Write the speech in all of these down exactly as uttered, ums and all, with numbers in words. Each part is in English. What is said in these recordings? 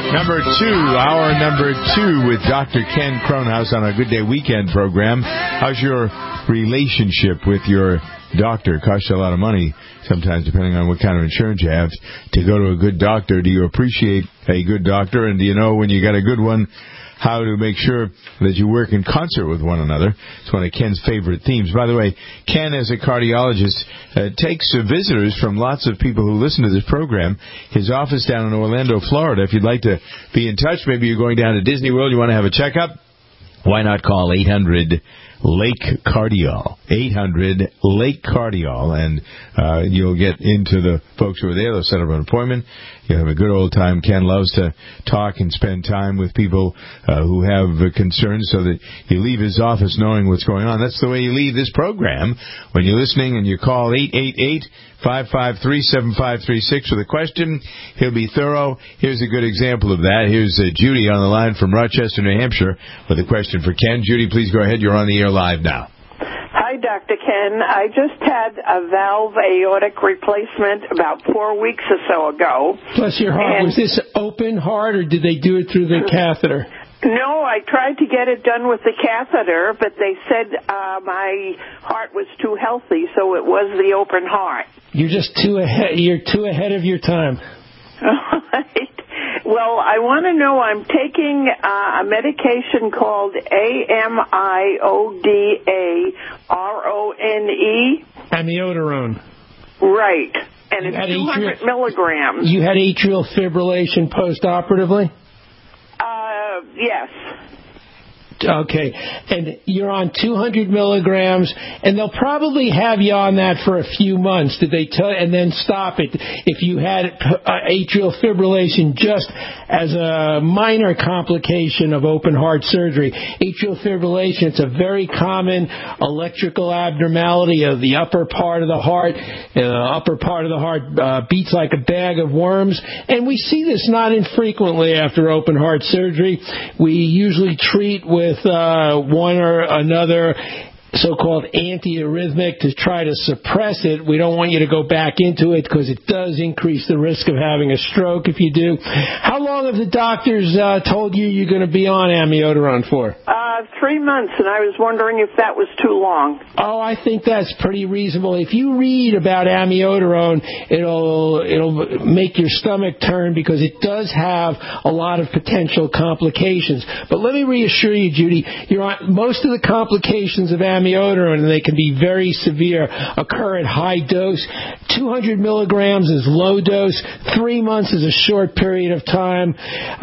Number two, hour number two with Doctor Ken Cronhaus on our Good Day Weekend program. How's your relationship with your doctor? It costs you a lot of money sometimes, depending on what kind of insurance you have, to go to a good doctor. Do you appreciate a good doctor? And do you know when you got a good one, how to make sure that you work in concert with one another? It's one of Ken's favorite themes. By the way, Ken, as a cardiologist, uh, takes uh, visitors from lots of people who listen to this program. His office down in Orlando, Florida. If you'd like to be in touch, maybe you're going down to Disney World, you want to have a checkup, why not call eight hundred Lake Cardiol, eight hundred Lake Cardiol, and uh, you'll get into the folks who are there. They'll set up an appointment. You'll have a good old time. Ken loves to talk and spend time with people uh, who have uh, concerns, so that you leave his office knowing what's going on. That's the way you leave this program when you're listening, and you call eight eight eight, five five three, seven five three six with a question. He'll be thorough. Here's a good example of that. Here's uh, Judy on the line from Rochester, New Hampshire, with a question for Ken. Judy, please go ahead. You're on the air live now. Hi, Doctor Ken. I just had a valve aortic replacement about four weeks or so ago. Bless your heart. Was this open heart, or did they do it through the catheter? No, I tried to get it done with the catheter, but they said uh, my heart was too healthy, so it was the open heart. You're just too ahead. You're too ahead of your time. Right. Well, I want to know, I'm taking uh, a medication called A M I O D A R O N E. Amiodarone. Right. And You it's had two hundred atrial- milligrams. You had atrial fibrillation post-operatively? Uh, yes. Okay, and you're on two hundred milligrams, and they'll probably have you on that for a few months. Did they tell? And then stop it if you had uh, atrial fibrillation, just as a minor complication of open heart surgery. Atrial fibrillation, it's a very common electrical abnormality of the upper part of the heart. The uh, upper part of the heart uh, beats like a bag of worms, and we see this not infrequently after open heart surgery. We usually treat with with uh, one or another so-called antiarrhythmic to try to suppress it. We don't want you to go back into it because it does increase the risk of having a stroke if you do. How long have the doctors uh, told you you're going to be on amiodarone for? Uh, three months, and I was wondering if that was too long. Oh, I think that's pretty reasonable. If you read about amiodarone, it'll it'll make your stomach turn because it does have a lot of potential complications. But let me reassure you, Judy, you're on, most of the complications of amiodarone, and they can be very severe, occur at high dose. two hundred milligrams is low dose. Three months is a short period of time. Uh,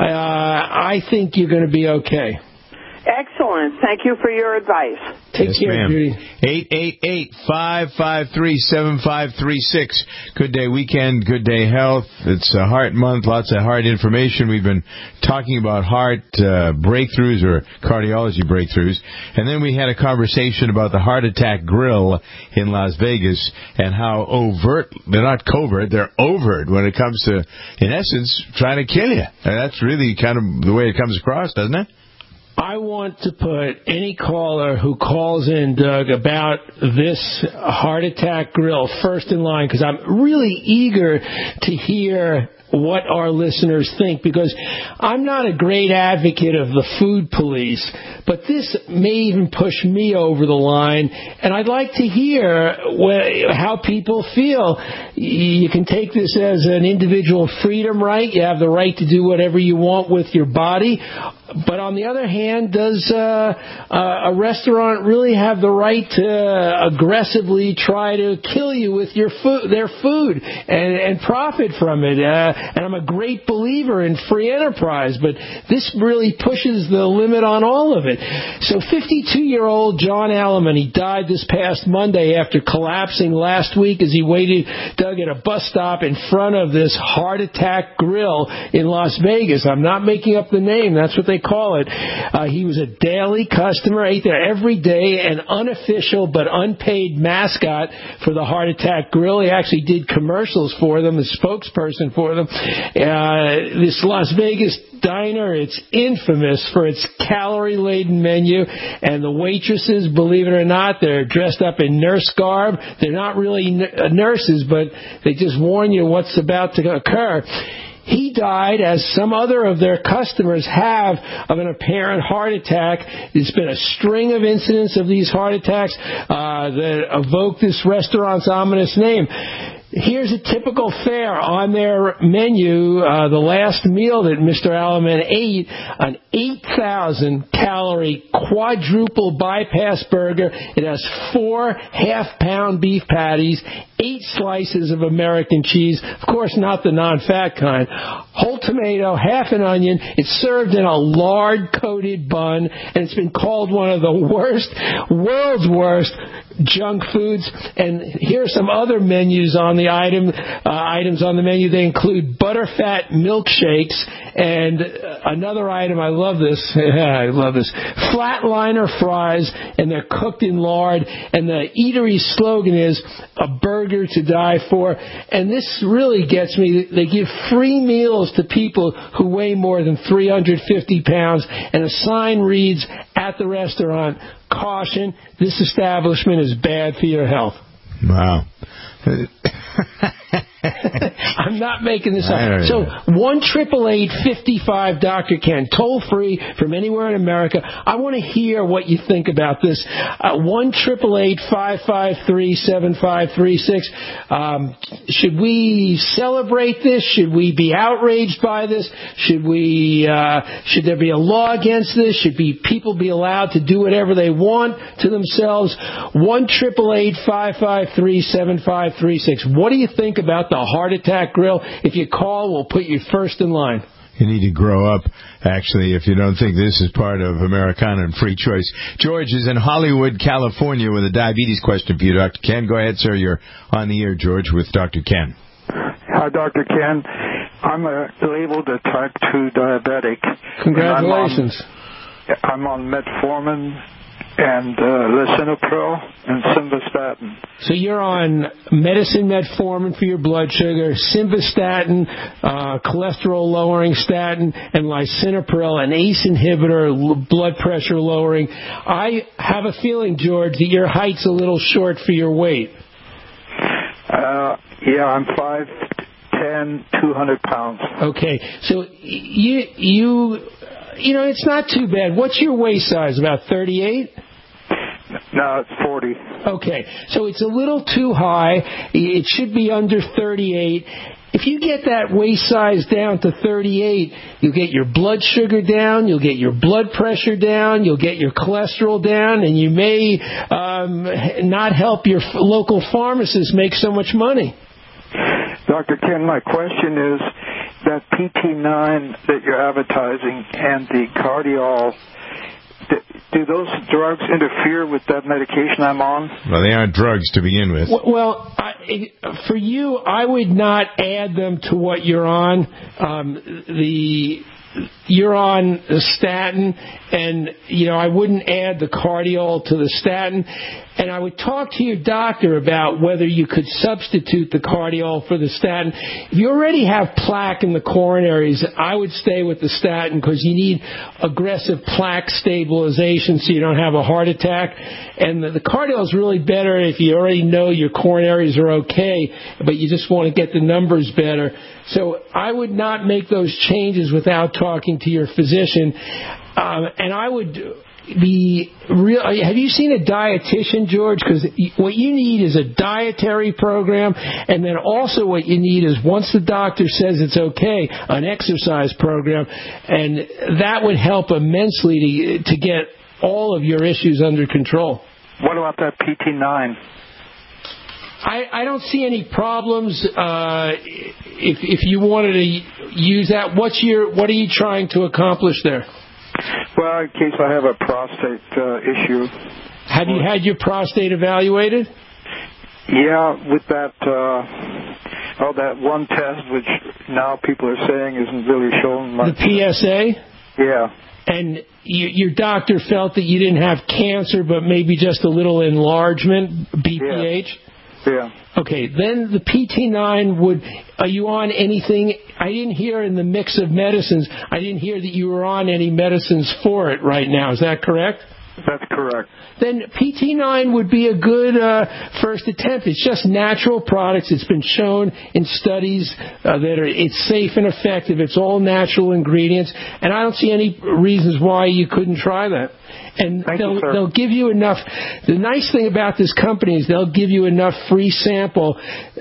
I think you're going to be okay. Excellent. Thank you for your advice. Take yes, care, ma'am. Judy. eight eight eight, five five three, seven five three six. Good Day Weekend, Good Day Health. It's a heart month, lots of heart information. We've been talking about heart uh, breakthroughs or cardiology breakthroughs. And then we had a conversation about the heart attack grill in Las Vegas and how overt, they're not covert, they're overt when it comes to, in essence, trying to kill you. And that's really kind of the way it comes across, doesn't it? I want to put any caller who calls in, Doug, about this heart attack grill first in line, because I'm really eager to hear what our listeners think, because I'm not a great advocate of the food police, but this may even push me over the line, and I'd like to hear wh- how people feel. You can take this as an individual freedom right. You have the right to do whatever you want with your body. But on the other hand, does uh, uh, a restaurant really have the right to aggressively try to kill you with your food, their food, and, and profit from it? Uh, and I'm a great believer in free enterprise, but this really pushes the limit on all of it. So fifty-two-year-old John Alleman, he died this past Monday after collapsing last week as he waited, Doug, at a bus stop in front of this heart attack grill in Las Vegas. I'm not making up the name. That's what they call it. Uh, he was a daily customer, ate there every day, an unofficial but unpaid mascot for the Heart Attack Grill. He actually did commercials for them, the spokesperson for them. Uh, this Las Vegas diner, it's infamous for its calorie-laden menu, and the waitresses, believe it or not, they're dressed up in nurse garb. They're not really n- nurses, but they just warn you what's about to occur. he died, as some other of their customers have, of an apparent heart attack. There's been a string of incidents of these heart attacks uh, that evoke this restaurant's ominous name. Here's a typical fare on their menu. Uh, the last meal that Mister Alleman ate, an eight thousand calorie quadruple bypass burger. It has four half-pound beef patties, eight slices of American cheese, of course not the non-fat kind, whole tomato, half an onion. It's served in a lard-coated bun, and it's been called one of the worst, world's worst junk foods. And here are some other menus on the item uh, items on the menu. They include butterfat milkshakes, and uh, another item, I love this, I love this, flatliner fries, and they're cooked in lard, and the eatery slogan is a burger to die for. And this really gets me. They give free meals to people who weigh more than three hundred fifty pounds, and a sign reads at the restaurant, caution, this establishment is bad for your health. Wow. I'm not making this up. So one triple eight fifty-five Doctor Ken, toll free from anywhere in America. I want to hear what you think about this. Uh, one triple eight five five three seven five three six. Um, should we celebrate this? Should we be outraged by this? Should we? Uh, should there be a law against this? Should be people be allowed to do whatever they want to themselves? One triple eight five five three seven five three six. What do you think about the Heart Attack Grill? If you call, we'll put you first in line. You need to grow up, actually, if you don't think this is part of Americana and free choice. George is in Hollywood, California, with a diabetes question for you, Doctor Ken. Go ahead, sir. You're on the air, George, with Doctor Ken. Hi, Doctor Ken. I'm a labeled a type two diabetic. Congratulations. I'm on, I'm on metformin and uh, lisinopril and simvastatin. So you're on medicine metformin for your blood sugar, simvastatin, uh, cholesterol-lowering statin, and lisinopril, an A C E inhibitor, l- blood pressure lowering. I have a feeling, George, that your height's a little short for your weight. Uh, yeah, I'm five ten, two hundred pounds. Okay, so you you you know it's not too bad. What's your waist size? About thirty-eight? No, it's forty. Okay, so it's a little too high. It should be under thirty-eight. If you get that waist size down to thirty-eight, you'll get your blood sugar down, you'll get your blood pressure down, you'll get your cholesterol down, and you may um, not help your local pharmacist make so much money. Doctor Ken, my question is that P T nine that you're advertising and the Cardiol, do those drugs interfere with that medication I'm on? Well, they aren't drugs to begin with. Well, I, for you, I would not add them to what you're on. Um, the you're on a statin, and you know I wouldn't add the Cardiol to the statin. And I would talk to your doctor about whether you could substitute the Cardiol for the statin. If you already have plaque in the coronaries, I would stay with the statin because you need aggressive plaque stabilization so you don't have a heart attack. And the, the Cardiol is really better if you already know your coronaries are okay, but you just want to get the numbers better. So I would not make those changes without talking to your physician. Um, and I would... The real, have you seen a dietitian, George? Because what you need is a dietary program, and then also what you need is, once the doctor says it's okay, an exercise program, and that would help immensely to to get all of your issues under control. What about that P T nine? I, I don't see any problems uh, if if you wanted to use that. What's your what are you trying to accomplish there? Well, in case I have a prostate uh, issue. Have you had your prostate evaluated? Yeah, with that, uh, oh, that one test, which now people are saying isn't really showing much. The P S A? Yeah. And you, your doctor felt that you didn't have cancer, but maybe just a little enlargement, B P H? Yeah. yeah. Okay, then the P T nine would, are you on anything? I didn't hear in the mix of medicines, I didn't hear that you were on any medicines for it right now. Is that correct? That's correct. Then P T nine would be a good uh, first attempt. It's just natural products. It's been shown in studies uh, that are, it's safe and effective. It's all natural ingredients, and I don't see any reasons why you couldn't try that. And Thank they'll, you, sir. they'll give you enough. The nice thing about this company is they'll give you enough free sample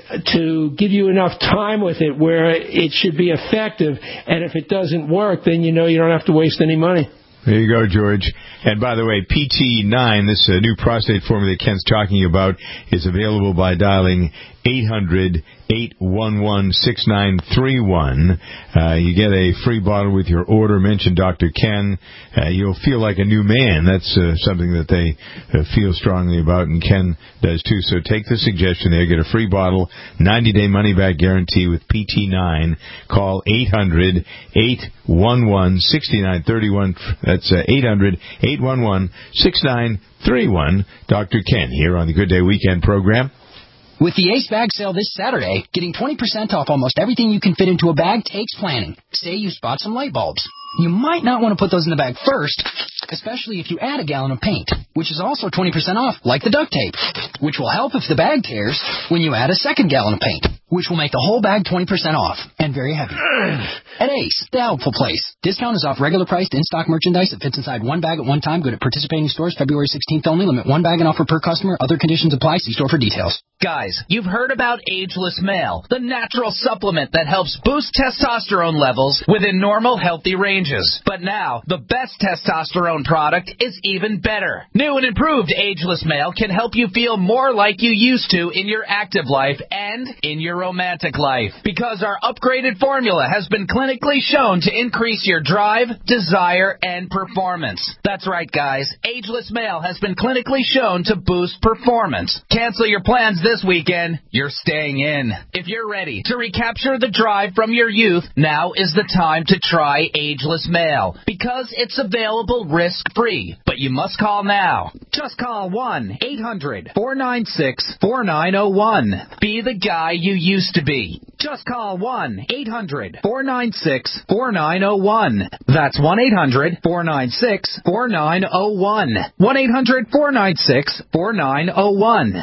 to give you enough time with it where it should be effective. And if it doesn't work, then you know you don't have to waste any money. There you go, George. And by the way, P T nine, this uh, new prostate formula that Ken's talking about, is available by dialing eight hundred, eight one one, six nine three one. Uh, you get a free bottle with your order. Mention Doctor Ken. Uh, you'll feel like a new man. That's uh, something that they uh, feel strongly about, and Ken does too. So take the suggestion there. Get a free bottle, ninety-day money-back guarantee with P T nine. Call eight hundred, eight one one, six nine three one. That's uh, eight hundred, eight one one, six nine three one. Doctor Ken here on the Good Day Weekend program. With the Ace Bag Sale this Saturday, getting twenty percent off almost everything you can fit into a bag takes planning. Say you spot some light bulbs. You might not want to put those in the bag first, especially if you add a gallon of paint, which is also twenty percent off, like the duct tape, which will help if the bag tears when you add a second gallon of paint, which will make the whole bag twenty percent off and very heavy. At Ace, the helpful place. Discount is off regular priced in-stock merchandise that fits inside one bag at one time. Good at participating stores February sixteenth only. Limit one bag and offer per customer. Other conditions apply. See store for details. Guys, you've heard about Ageless Male, the natural supplement that helps boost testosterone levels within normal, healthy ranges. But now, the best testosterone product is even better. New and improved Ageless Male can help you feel more like you used to in your active life and in your romantic life. Because our upgraded formula has been clinically shown to increase your drive, desire, and performance. That's right, guys. Ageless Male has been clinically shown to boost performance. Cancel your plans this weekend. You're staying in. If you're ready to recapture the drive from your youth, now is the time to try Ageless Male, because it's available risk-free. But you must call now. Just call one eight hundred, four nine six, four nine zero one. Be the guy you used to be. Just call one eight hundred, four nine six, four nine zero one. That's one eight hundred, four nine six, four nine zero one. one eight hundred, four nine six, four nine zero one.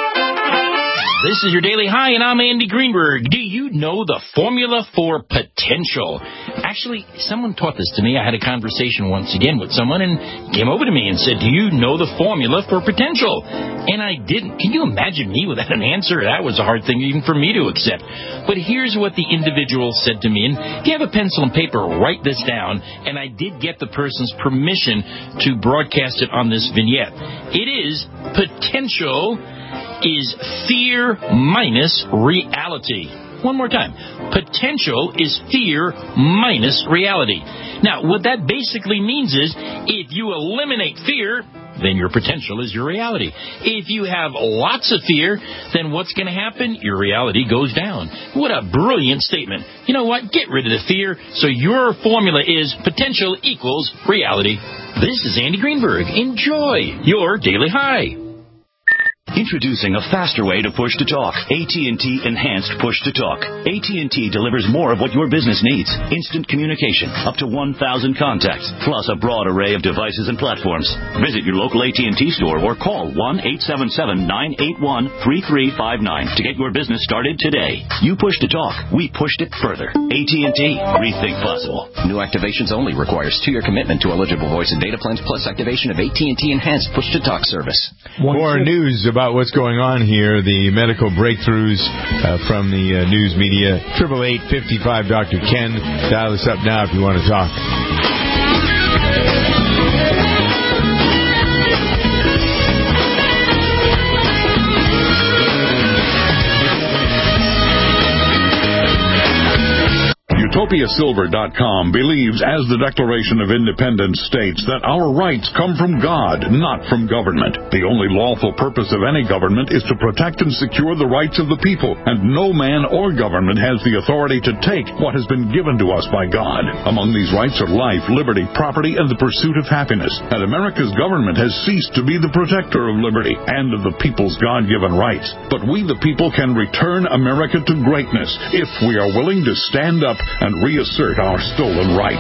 This is your Daily High, and I'm Andy Greenberg. Do you know the formula for potential? Actually, someone taught this to me. I had a conversation once again with someone, and came over to me and said, do you know the formula for potential? And I didn't. Can you imagine me without an answer? That was a hard thing even for me to accept. But here's what the individual said to me. And if you have a pencil and paper, write this down. And I did get the person's permission to broadcast it on this vignette. It is potential is fear minus reality. One more time. Potential is fear minus reality. Now, what that basically means is if you eliminate fear, then your potential is your reality. If you have lots of fear, then what's going to happen? Your reality goes down. What a brilliant statement. You know what? Get rid of the fear, so your formula is potential equals reality. This is Andy Greenberg. Enjoy your Daily High. Introducing a faster way to push to talk. A T and T Enhanced Push to Talk. A T and T delivers more of what your business needs. Instant communication, up to one thousand contacts, plus a broad array of devices and platforms. Visit your local A T and T store or call one eight seven seven, nine eight one, three three five nine to get your business started today. You push to talk. We pushed it further. A T and T. Rethink possible. New activations only requires two-year commitment to eligible voice and data plans plus activation of A T and T Enhanced Push to Talk service. More news about what's going on here, the medical breakthroughs uh, from the uh, news media. Triple eight fifty-five Doctor Ken. Dial us up now if you want to talk. Utopia Silver dot com believes, as the Declaration of Independence states, that our rights come from God, not from government. The only lawful purpose of any government is to protect and secure the rights of the people, and no man or government has the authority to take what has been given to us by God. Among these rights are life, liberty, property, and the pursuit of happiness. And America's government has ceased to be the protector of liberty and of the people's God-given rights. But we, the people, can return America to greatness if we are willing to stand up and reassert our stolen rights.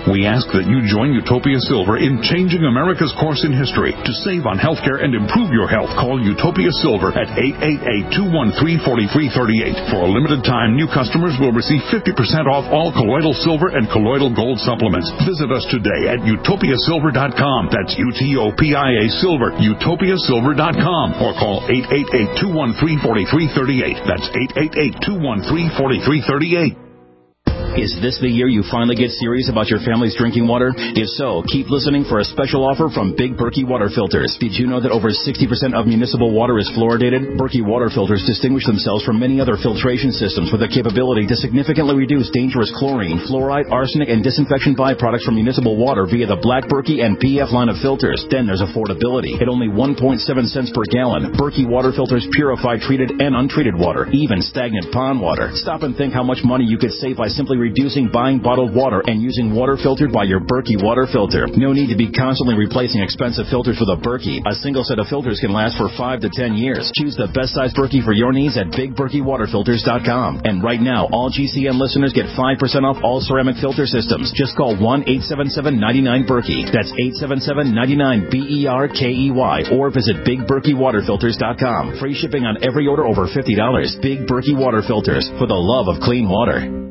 We ask that you join Utopia Silver in changing America's course in history. To save on healthcare and improve your health, call Utopia Silver at eight eight eight, two one three, four three three eight. For a limited time, new customers will receive fifty percent off all colloidal silver and colloidal gold supplements. Visit us today at utopia silver dot com. That's U T O P I A Silver, utopia silver dot com. Or call eight eight eight, two one three, four three three eight. That's eight eight eight, two one three, four three three eight. Is this the year you finally get serious about your family's drinking water? If so, keep listening for a special offer from Big Berkey Water Filters. Did you know that over sixty percent of municipal water is fluoridated? Berkey Water Filters distinguish themselves from many other filtration systems with the capability to significantly reduce dangerous chlorine, fluoride, arsenic, and disinfection byproducts from municipal water via the Black Berkey and P F line of filters. Then there's affordability. At only one point seven cents per gallon, Berkey Water Filters purify treated and untreated water, even stagnant pond water. Stop and think how much money you could save by simply reducing buying bottled water and using water filtered by your Berkey water filter. No need to be constantly replacing expensive filters with a Berkey. A single set of filters can last for five to ten years. Choose the best size Berkey for your needs at big berkey water filters dot com. And right now, all G C N listeners get five percent off all ceramic filter systems. Just call one eight seven seven, nine nine, Berkey. That's eight seven seven, nine nine, B E R K E Y. Or visit big berkey water filters dot com. Free shipping on every order over fifty dollars. Big Berkey Water Filters, for the love of clean water.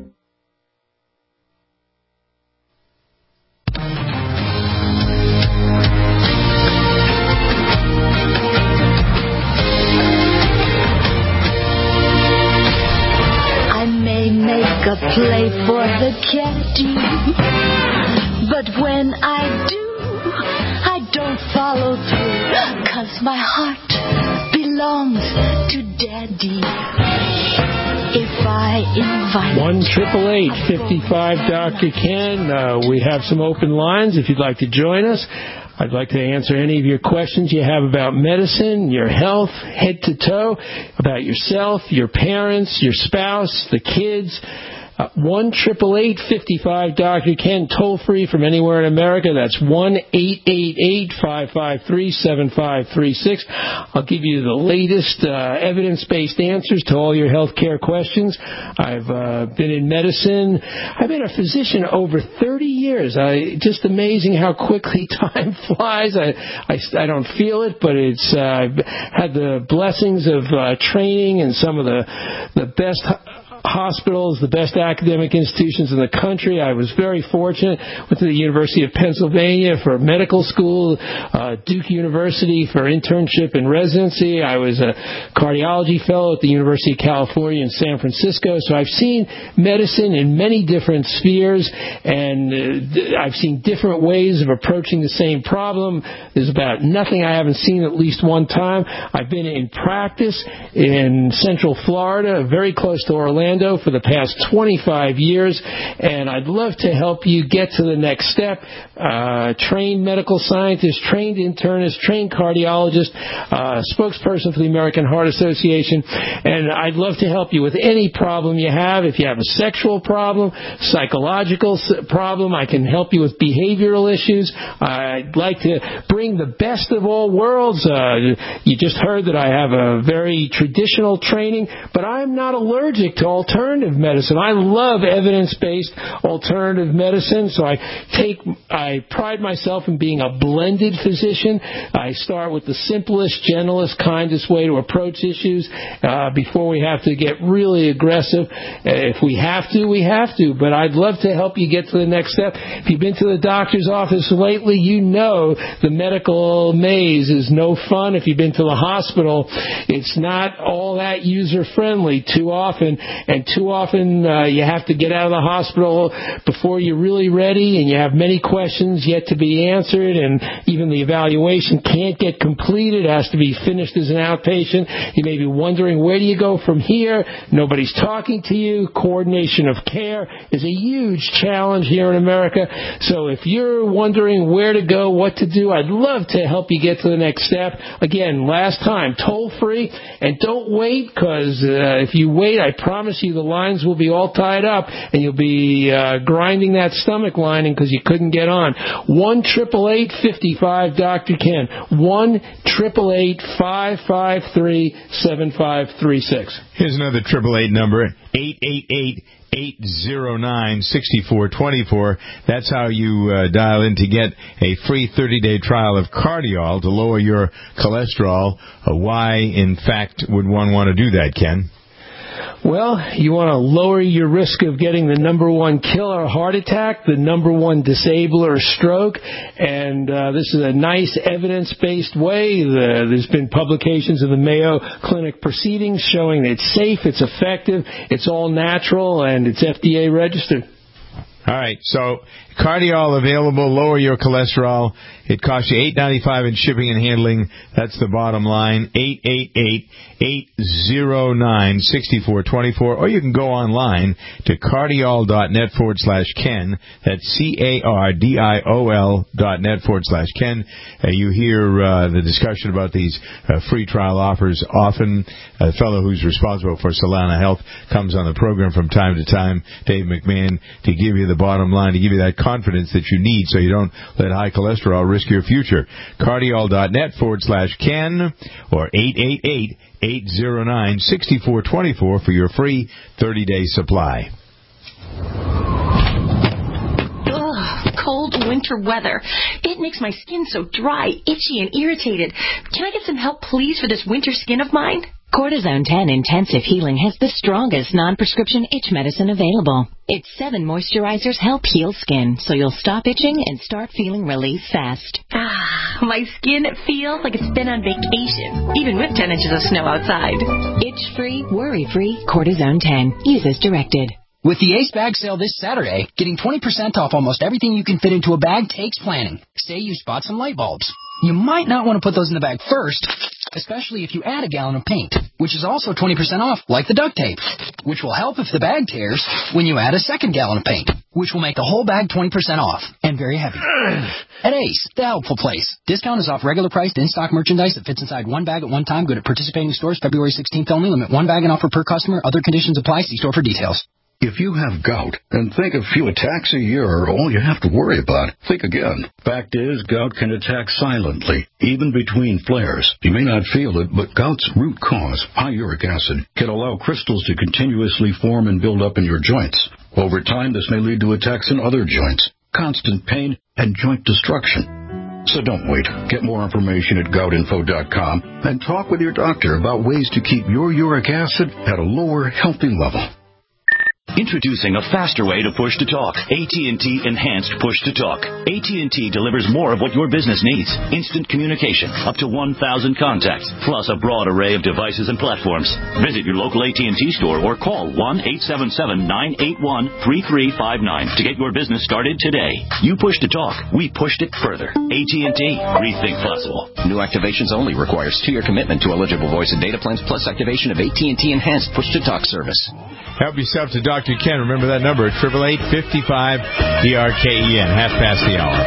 A play for the caddy, but when I do, I don't follow through, 'cause my heart belongs to Daddy. If I invite one triple eight fifty-five Doctor Ken, uh, we have some open lines if you'd like to join us. I'd like to answer any of your questions you have about medicine, your health, head to toe, about yourself, your parents, your spouse, the kids. Uh, one triple eight fifty-five Doctor Ken, toll free from anywhere in America. That's one eight eight eight, five five three, seven five three six. I'll give you the latest uh, evidence-based answers to all your health care questions. I've uh, been in medicine. I've been a physician over thirty years. I, just amazing how quickly time flies. I, I, I don't feel it, but it's uh, I've had the blessings of uh, training in some of the the best hospitals, the best academic institutions in the country. I was very fortunate. Went to the University of Pennsylvania for medical school, uh, Duke University for internship and residency. I was a cardiology fellow at the University of California in San Francisco. So I've seen medicine in many different spheres, and uh, I've seen different ways of approaching the same problem. There's about nothing I haven't seen at least one time. I've been in practice in Central Florida, very close to Orlando, for the past twenty-five years, and I'd love to help you get to the next step. Uh, trained medical scientist, trained internist, trained cardiologist, uh, spokesperson for the American Heart Association, and I'd love to help you with any problem you have. If you have a sexual problem, psychological problem, I can help you with behavioral issues. I'd like to bring the best of all worlds. Uh, you just heard that I have a very traditional training, but I'm not allergic to all alternative medicine. I love evidence-based alternative medicine, so I take, I pride myself in being a blended physician. I start with the simplest, gentlest, kindest way to approach issues uh, before we have to get really aggressive. Uh, if we have to, we have to, but I'd love to help you get to the next step. If you've been to the doctor's office lately, you know the medical maze is no fun. If you've been to the hospital, it's not all that user-friendly too often. And too often uh, you have to get out of the hospital before you're really ready, and you have many questions yet to be answered, and even the evaluation can't get completed. It has to be finished as an outpatient. You may be wondering, where do you go from here? Nobody's talking to you. Coordination of care is a huge challenge here in America. So if you're wondering where to go, what to do, I'd love to help you get to the next step. Again, last time, toll free, and don't wait, because uh, if you wait, I promise you you, the lines will be all tied up, and you'll be uh, grinding that stomach lining because you couldn't get on. one triple eight fifty-five Doctor Ken. one triple eight five five three seven five three six. Here's another triple eight number, eight eight eight eight zero nine six four two four. That's how you uh, dial in to get a free thirty-day trial of Cardiol to lower your cholesterol. Uh, why, in fact, would one want to do that, Ken? Well, you want to lower your risk of getting the number one killer heart attack, the number one disabler stroke, and uh, this is a nice evidence-based way. The, there's been publications of the Mayo Clinic proceedings showing that it's safe, it's effective, it's all natural, and it's F D A registered. All right, so Cardiol available, lower your cholesterol. It costs you eight dollars and ninety-five cents in shipping and handling. That's the bottom line. eight eight eight eight zero nine six four two four. Or you can go online to cardiol.net forward slash Ken. That's C-A-R-D-I-O-L dot net forward slash Ken. Uh, you hear uh, the discussion about these uh, free trial offers often. A fellow who's responsible for Solana Health comes on the program from time to time, Dave McMahon, to give you the bottom line, to give you that confidence that you need so you don't let high cholesterol risk your future. Cardiol.net forward slash Ken or eight eight eight eight zero nine six four two four for your free thirty-day supply. Ugh, cold winter weather. It makes my skin so dry, itchy, and irritated. Can I get some help, please, for this winter skin of mine? Cortisone ten Intensive Healing has the strongest non-prescription itch medicine available. Its seven moisturizers help heal skin, so you'll stop itching and start feeling relief fast. Ah, my skin feels like it's been on vacation, even with ten inches of snow outside. Itch-free, worry-free, Cortisone ten. Use as directed. With the Ace Bag Sale this Saturday, getting twenty percent off almost everything you can fit into a bag takes planning. Say you spot some light bulbs. You might not want to put those in the bag first, especially if you add a gallon of paint, which is also twenty percent off, like the duct tape, which will help if the bag tears when you add a second gallon of paint, which will make the whole bag twenty percent off and very heavy. At Ace, the helpful place. Discount is off regular priced in-stock merchandise that fits inside one bag at one time. Good at participating stores February sixteenth only. Limit one bag and offer per customer. Other conditions apply. See store for details. If you have gout and think a few attacks a year are all you have to worry about, think again. Fact is, gout can attack silently, even between flares. You may not feel it, but gout's root cause, high uric acid, can allow crystals to continuously form and build up in your joints. Over time, this may lead to attacks in other joints, constant pain, and joint destruction. So don't wait. Get more information at gout info dot com and talk with your doctor about ways to keep your uric acid at a lower, healthy level. Introducing a faster way to push to talk. A T and T Enhanced Push to Talk. A T and T delivers more of what your business needs. Instant communication, up to one thousand contacts, plus a broad array of devices and platforms. Visit your local A T and T store or call one eight seven seven nine eight one three three five nine to get your business started today. You push to talk, we pushed it further. A T and T, rethink possible. New activations only requires two-year commitment to eligible voice and data plans plus activation of A T and T Enhanced Push to Talk service. Help yourself to Doctor Ken. Remember that number, eight eight eight, five five, D R K E N, half past the hour.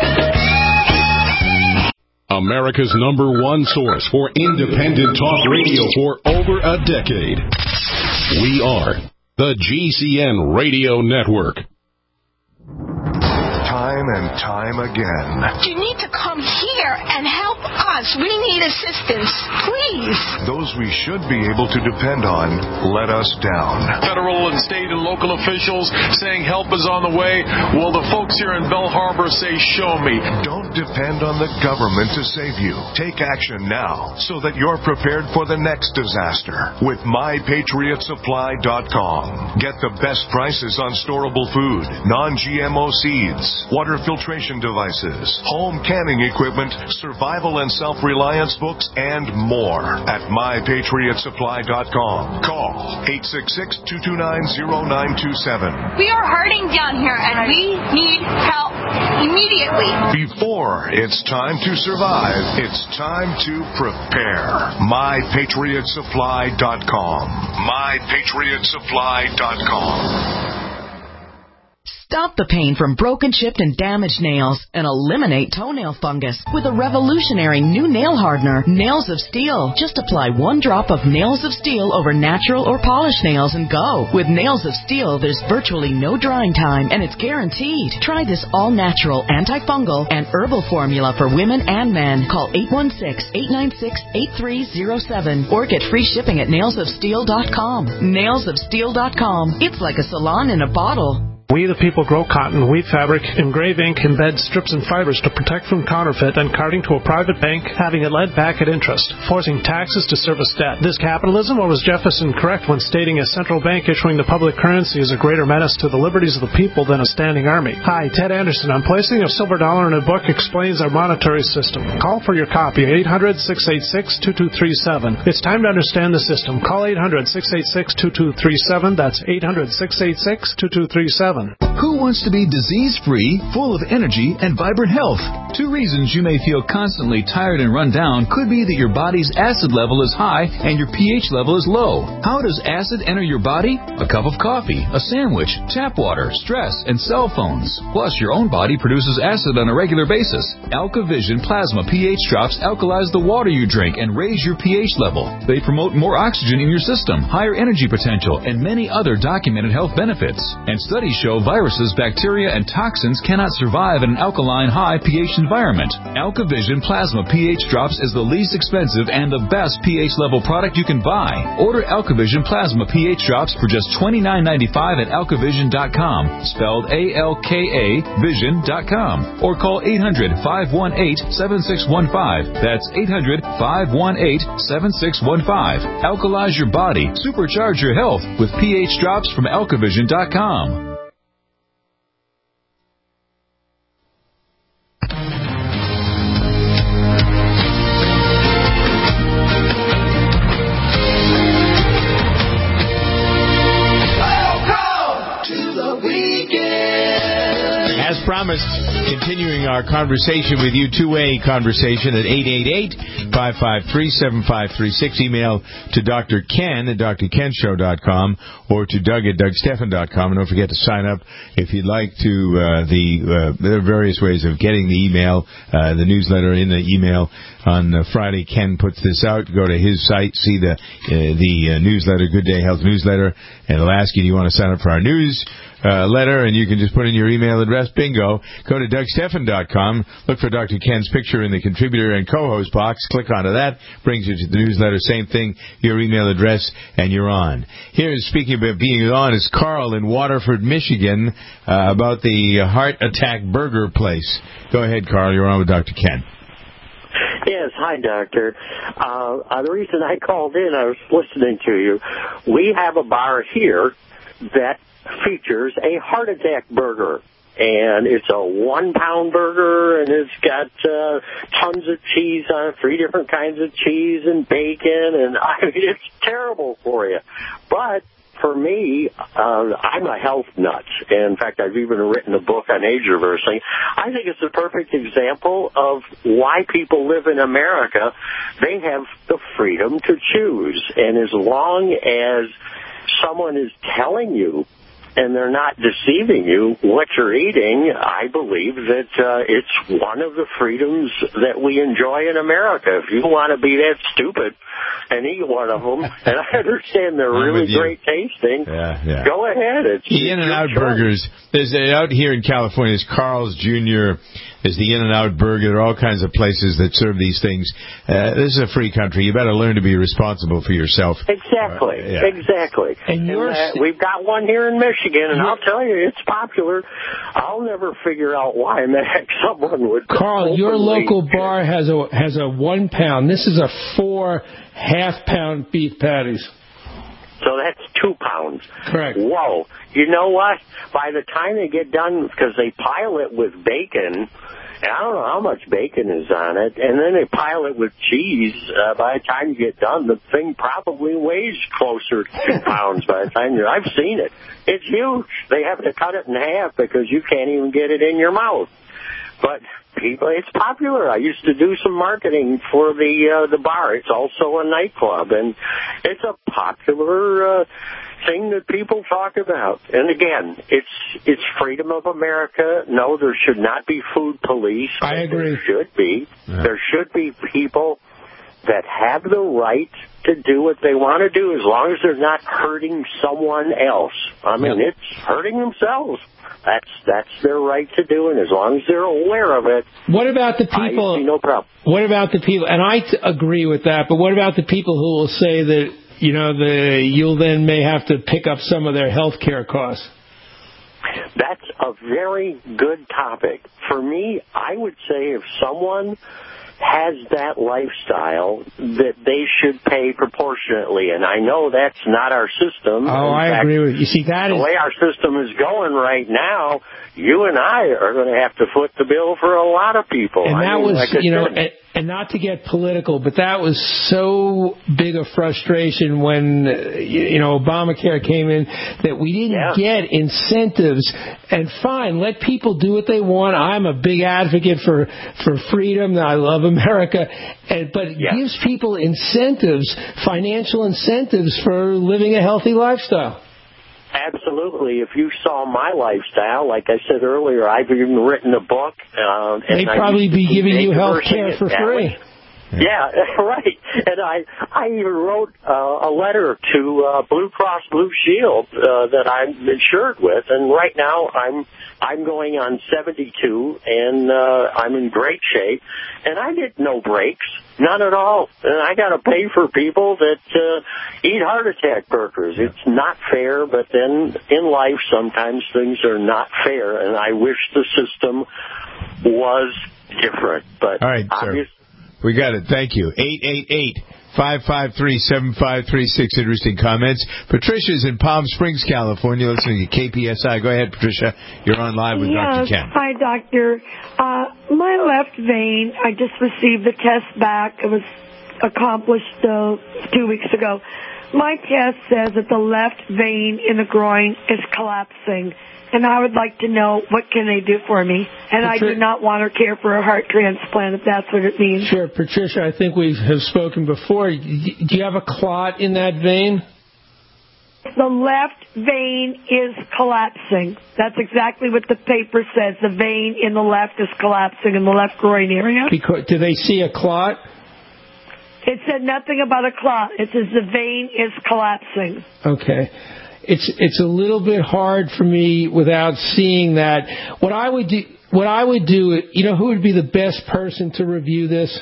America's number one source for independent talk radio for over a decade. We are the G C N Radio Network. Time and time again. You need to come here and help us. We need assistance, please. Those we should be able to depend on let us down. Federal and state and local officials saying help is on the way. Well, the folks here in Belle Harbor say, show me. Don't depend on the government to save you. Take action now so that you're prepared for the next disaster with my patriot supply dot com. Get the best prices on storable food, non G M O seeds, water filtration devices, home canning equipment, survival and self-reliance books, and more at my patriot supply dot com. Call eight six six, two two nine, zero nine two seven. We are hurting down here, and we need help immediately. Before it's time to survive, it's time to prepare. my patriot supply dot com. my patriot supply dot com. Stop the pain from broken, chipped, and damaged nails and eliminate toenail fungus with a revolutionary new nail hardener, Nails of Steel. Just apply one drop of Nails of Steel over natural or polished nails and go. With Nails of Steel, there's virtually no drying time, and it's guaranteed. Try this all-natural, antifungal, and herbal formula for women and men. Call eight one six, eight nine six, eight three zero seven or get free shipping at nails of steel dot com. nails of steel dot com. It's like a salon in a bottle. We the people grow cotton, weave fabric, engrave ink, embed strips and fibers to protect from counterfeit and carting to a private bank, having it led back at interest, forcing taxes to service debt. This capitalism, or was Jefferson correct when stating a central bank issuing the public currency is a greater menace to the liberties of the people than a standing army? Hi, Ted Anderson. I'm placing a silver dollar in a book explains our monetary system. Call for your copy at eight hundred, six eight six, two two three seven. It's time to understand the system. Call eight hundred, six eight six, two two three seven. That's eight hundred, six eight six, two two three seven. Who wants to be disease-free, full of energy, and vibrant health? Two reasons you may feel constantly tired and run down could be that your body's acid level is high and your pH level is low. How does acid enter your body? A cup of coffee, a sandwich, tap water, stress, and cell phones. Plus, your own body produces acid on a regular basis. AlkaVision Plasma pH drops alkalize the water you drink and raise your pH level. They promote more oxygen in your system, higher energy potential, and many other documented health benefits. And studies show viruses, bacteria, and toxins cannot survive in an alkaline high pH environment. AlkaVision Plasma pH Drops is the least expensive and the best pH level product you can buy. Order AlkaVision Plasma pH Drops for just twenty-nine ninety-five at alkavision dot com, spelled A L K A vision dot com, or call eight hundred, five one eight, seven six one five. That's eight hundred, five one eight, seven six one five. Alkalize your body, supercharge your health with pH Drops from alkavision dot com. As promised, continuing our conversation with you, two-way conversation at eight eight eight, five five three, seven five three six. Email to Doctor Ken at dr ken show dot com or to Doug at doug stephan dot com. And don't forget to sign up if you'd like to uh, the uh, there are various ways of getting the email, uh, the newsletter in the email. On uh, Friday, Ken puts this out. Go to his site, see the uh, the uh, newsletter, Good Day Health newsletter, and it'll ask you, do you want to sign up for our news uh, letter? And you can just put in your email address. Bingo. Go to doug stephan dot com. Look for Doctor Ken's picture in the contributor and co-host box. Click onto that. Brings you to the newsletter. Same thing, your email address, and you're on. Here, speaking about being on, is Carl in Waterford, Michigan, uh, about the Heart Attack Burger place. Go ahead, Carl. You're on with Doctor Ken. Yes, hi, Doctor. Uh, uh, the reason I called in, I was listening to you. We have a bar here that features a Heart Attack Burger. And it's a one-pound burger, and it's got uh, tons of cheese on it, three different kinds of cheese and bacon, and I mean, it's terrible for you. But for me, uh, I'm a health nut. And in fact, I've even written a book on age reversing. I think it's a perfect example of why people live in America. They have the freedom to choose. And as long as someone is telling you, and they're not deceiving you, what you're eating, I believe that uh, it's one of the freedoms that we enjoy in America. If you want to be that stupid and eat one of them, and I understand they're I'm really great tasting, yeah, yeah. go ahead. It's, the In-N-Out burgers. There's a, out here in California, there's Carl's Junior There's the In-N-Out Burger. There are all kinds of places that serve these things. Uh, this is a free country. You better learn to be responsible for yourself. Exactly, uh, yeah. exactly. And, and uh, we've got one here in Michigan, and I'll tell you, it's popular. I'll never figure out why in the heck someone would. Carl, your local bar has a has a one pound. This is a four half pound beef patties. So that's two pounds. Correct. Whoa. You know what? By the time they get done, because they pile it with bacon, and I don't know how much bacon is on it, and then they pile it with cheese, uh, by the time you get done, the thing probably weighs closer to two pounds by the time you're... I've seen it. It's huge. They have to cut it in half because you can't even get it in your mouth. but people, it's popular. I used to do some marketing for the uh, the bar. It's also a nightclub, and it's a popular uh, thing that people talk about. And again, it's it's freedom of America. No, there should not be food police. I agree. There should be. Yeah. There should be people that have the right to do what they want to do as long as they're not hurting someone else. I mean, Yep. it's hurting themselves. That's that's their right to do, and as long as they're aware of it, What about the people? I see no problem. What about the people? And I t- agree with that. But what about the people who will say that you know the you'll then may have to pick up some of their health care costs? That's a very good topic. For me, I would say if someone has that lifestyle, that they should pay proportionately. And I know that's not our system. Oh, In I fact, agree with you. You see, that the is... way our system is going right now, you and I are going to have to foot the bill for a lot of people. And I that mean, was, like I you know, said, and, and not to get political, but that was so big a frustration when, uh, you, you know, Obamacare came in that we didn't Yeah. get incentives. And fine, let people do what they want. I'm a big advocate for, for freedom. I love America. And, but it gives people incentives, financial incentives for living a healthy lifestyle. absolutely. If you saw my lifestyle, like I said earlier, I've even written a book. Uh, and They'd I probably used to be keep giving you health introducing care it for that free. way. Yeah, right. And I I even wrote uh, a letter to uh, Blue Cross Blue Shield uh, that I'm insured with, and right now I'm I'm going on seventy-two, and uh, I'm in great shape, and I get no breaks, none at all, and I got to pay for people that uh, eat heart attack burgers. It's not fair, but then in life sometimes things are not fair, and I wish the system was different. But all right, sir. We got it. Thank you. eight eight eight, five five three, seven five three six. Interesting comments. Patricia's in Palm Springs, California, listening to K P S I. Go ahead, Patricia. You're on live with yes. Doctor Ken. Hi, Doctor. Uh, my left vein, I just received the test back. It was accomplished uh, two weeks ago. My test says that the left vein in the groin is collapsing. And I would like to know what can they do for me. And I do not want or care for a heart transplant, if that's what it means. Sure, Patricia, I think we have spoken before. Do you have a clot in that vein? The left vein is collapsing. That's exactly what the paper says. The vein in the left is collapsing in the left groin area. Because, do they see a clot? It said nothing about a clot. It says the vein is collapsing. Okay. It's it's a little bit hard for me without seeing that. What I would do, what I would do, you know, who would be the best person to review this?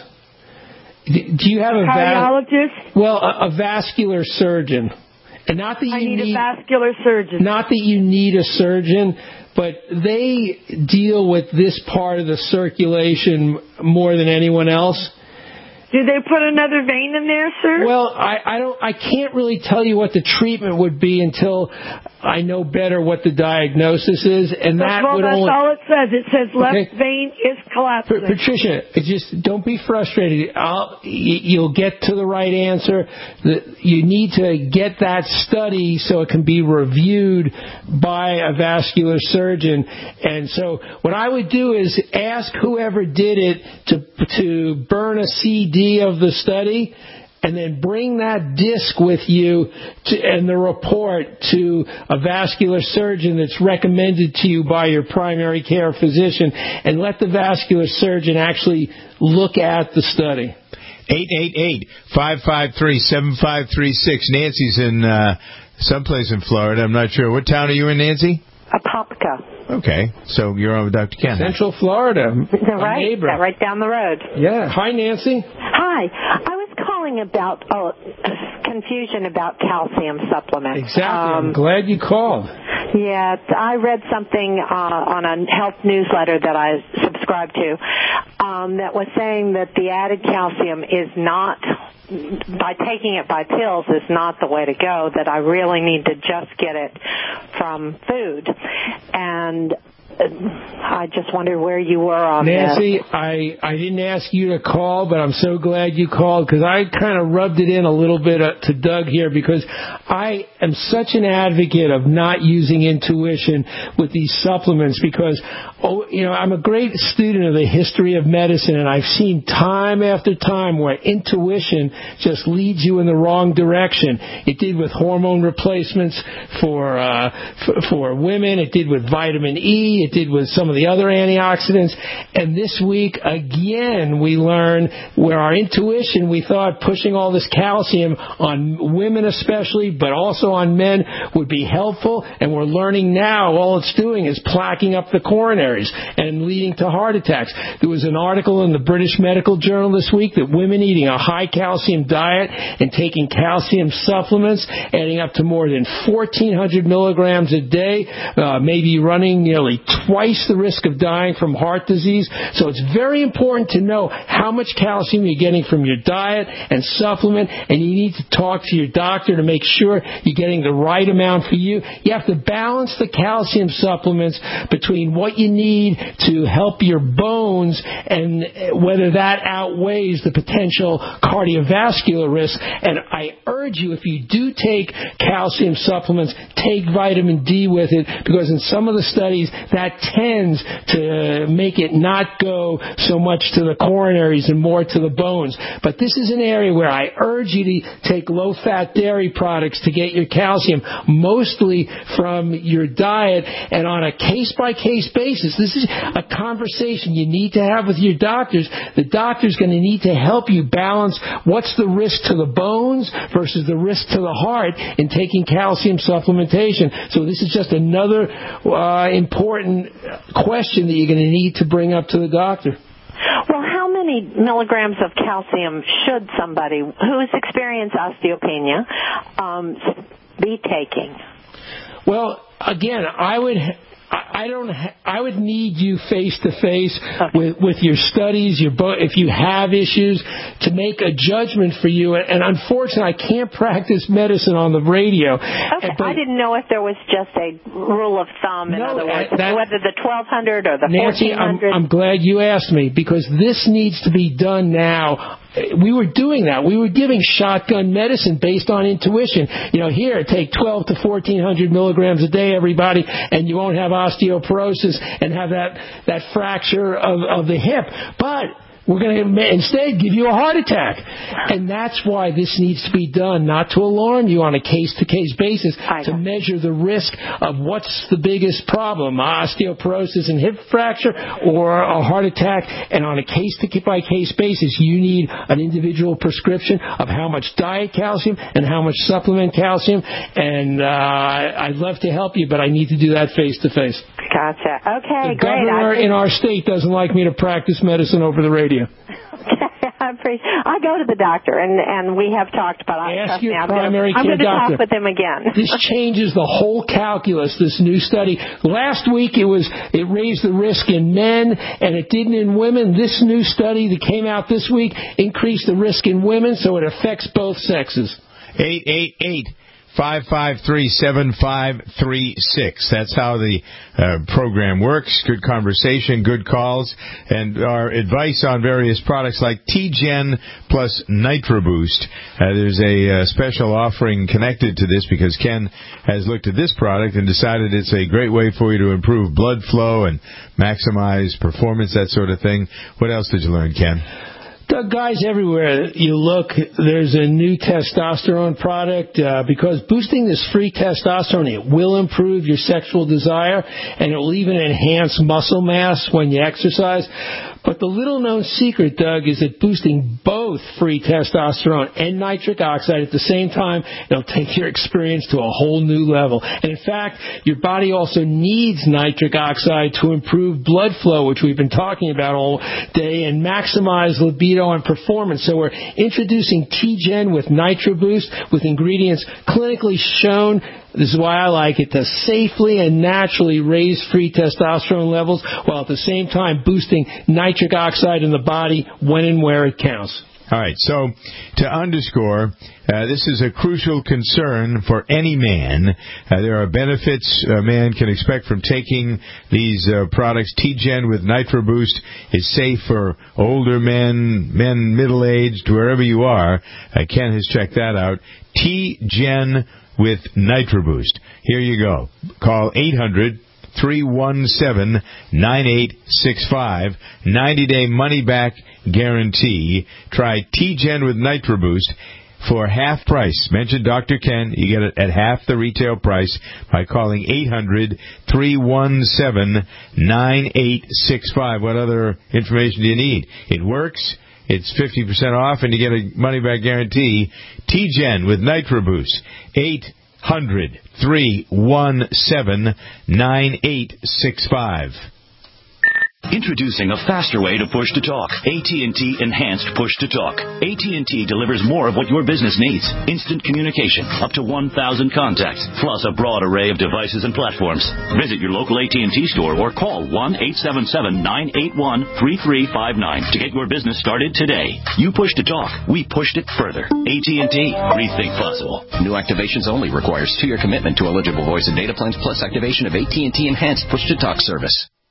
Do you have a cardiologist? Va- well, a, a vascular surgeon, and not that you I need, need a vascular surgeon. Not that you need a surgeon, but they deal with this part of the circulation more than anyone else. Did they put another vein in there, sir? Well, I, I don't. I can't really tell you what the treatment would be until I know better what the diagnosis is, and that well, would that's only. all it says. It says left Okay. vein is collapsing. Pa- Patricia, it just don't be frustrated. I'll, y- you'll get to the right answer. The, you need to get that study so it can be reviewed by a vascular surgeon. And so, what I would do is ask whoever did it to to burn a C D of the study, and then bring that disc with you to, and the report to a vascular surgeon that's recommended to you by your primary care physician, and let the vascular surgeon actually look at the study. eight eight eight, five five three, seven five three six. Nancy's in uh, someplace in Florida. I'm not sure. What town are you in, Nancy? Apopka. Okay, so you're on with Doctor Ken. Central Florida. Right, neighbor. right down the road. Yeah. Hi, Nancy. Hi. I was calling about oh, confusion about calcium supplements. Exactly. Um, I'm glad you called. Yeah, I read something uh, on a health newsletter that I subscribe to um, that was saying that the added calcium is not, by taking it by pills, is not the way to go, that I really need to just get it from food. And I just wondered where you were on Nancy, this. I, I didn't ask you to call, but I'm so glad you called because I kind of rubbed it in a little bit uh, to Doug here because I am such an advocate of not using intuition with these supplements because, oh, you know, I'm a great student of the history of medicine, and I've seen time after time where intuition just leads you in the wrong direction. It did with hormone replacements for, uh, for, for women. It did with vitamin E. It did with some of the other antioxidants. And this week, again, we learn where our intuition, we thought pushing all this calcium on women especially, but also on men would be helpful. And we're learning now all it's doing is plaquing up the coronaries and leading to heart attacks. There was an article in the British Medical Journal this week that women eating a high calcium diet and taking calcium supplements, adding up to more than fourteen hundred milligrams a day, uh, maybe running nearly twice the risk of dying from heart disease. So it's very important to know how much calcium you're getting from your diet and supplement, and you need to talk to your doctor to make sure you're getting the right amount for you. You have to balance the calcium supplements between what you need to help your bones and whether that outweighs the potential cardiovascular risk. And I urge you, if you do take calcium supplements, take vitamin D with it, because in some of the studies that tends to make it not go so much to the coronaries and more to the bones. But this is an area where I urge you to take low-fat dairy products to get your calcium, mostly from your diet, and on a case-by-case basis. This is a conversation you need to have with your doctors. The doctor's going to need to help you balance what's the risk to the bones versus the risk to the heart in taking calcium supplementation. So this is just another uh, important question that you're going to need to bring up to the doctor. Well, how many milligrams of calcium should somebody who's experienced osteopenia um, be taking? Well, again, I would... I don't. I would need you face to face with with your studies, your if you have issues, to make a judgment for you. And unfortunately, I can't practice medicine on the radio. Okay, but, I didn't know if there was just a rule of thumb. In no, other words, that, whether the twelve hundred or the Nancy, fourteen hundred. I'm, I'm glad you asked me, because this needs to be done now. We were doing that. We were giving shotgun medicine based on intuition. You know, here, take twelve to fourteen hundred milligrams a day, everybody, and you won't have osteoporosis and have that, that fracture of, of the hip. But we're going to instead give you a heart attack. And that's why this needs to be done, not to alarm you on a case-to-case basis, to measure the risk of what's the biggest problem, osteoporosis and hip fracture or a heart attack. And on a case-to-by-case basis, you need an individual prescription of how much diet calcium and how much supplement calcium. And uh, I'd love to help you, but I need to do that face-to-face. Gotcha. Okay, the great. governor in our state doesn't like me to practice medicine over the radio. Okay, I appreciate. I go to the doctor, and and we have talked about. Ask your now. primary I'm care going to doctor. talk with him again. This changes the whole calculus. This new study. Last week it was it raised the risk in men, and it didn't in women. This new study that came out this week increased the risk in women, so it affects both sexes. Eight eight eight. five five three, seven five three six. That's how the uh, program works. Good conversation, good calls, and our advice on various products like T-Gen plus NitroBoost. Uh, there's a uh, special offering connected to this because Ken has looked at this product and decided it's a great way for you to improve blood flow and maximize performance, that sort of thing. What else did you learn, Ken? Doug, guys everywhere you look, there's a new testosterone product uh, because boosting this free testosterone, it will improve your sexual desire, and it will even enhance muscle mass when you exercise. But the little-known secret, Doug, is that boosting both free testosterone and nitric oxide at the same time, it'll take your experience to a whole new level. And in fact, your body also needs nitric oxide to improve blood flow, which we've been talking about all day, and maximize libido and performance. So we're introducing T-Gen with NitroBoost with ingredients clinically shown. This is why I like it, to safely and naturally raise free testosterone levels while at the same time boosting nitric oxide in the body when and where it counts. All right, so to underscore, uh, this is a crucial concern for any man. Uh, there are benefits a man can expect from taking these uh, products. T-Gen with Nitro Boost is safe for older men, men middle-aged, wherever you are. Uh, Ken has checked that out. T-Gen with Nitro Boost. Here you go. Call eight hundred, three one seven, nine eight six five. ninety-day money-back guarantee. Try T-Gen with Nitro Boost for half price. Mention Doctor Ken. You get it at half the retail price by calling eight hundred, three one seven, nine eight six five. What other information do you need? It works. It's fifty percent off, and you get a money-back guarantee. T-Gen with Nitro Boost. eight hundred, three one seven, nine eight six five. Introducing a faster way to push to talk. A T and T Enhanced Push to Talk. A T and T delivers more of what your business needs. Instant communication, up to one thousand contacts, plus a broad array of devices and platforms. Visit your local A T and T store or call one eight seven seven, nine eight one, three three five nine to get your business started today. You push to talk, we pushed it further. A T and T, rethink possible. New activations only requires two-year commitment to eligible voice and data plans plus activation of A T and T Enhanced Push to Talk service.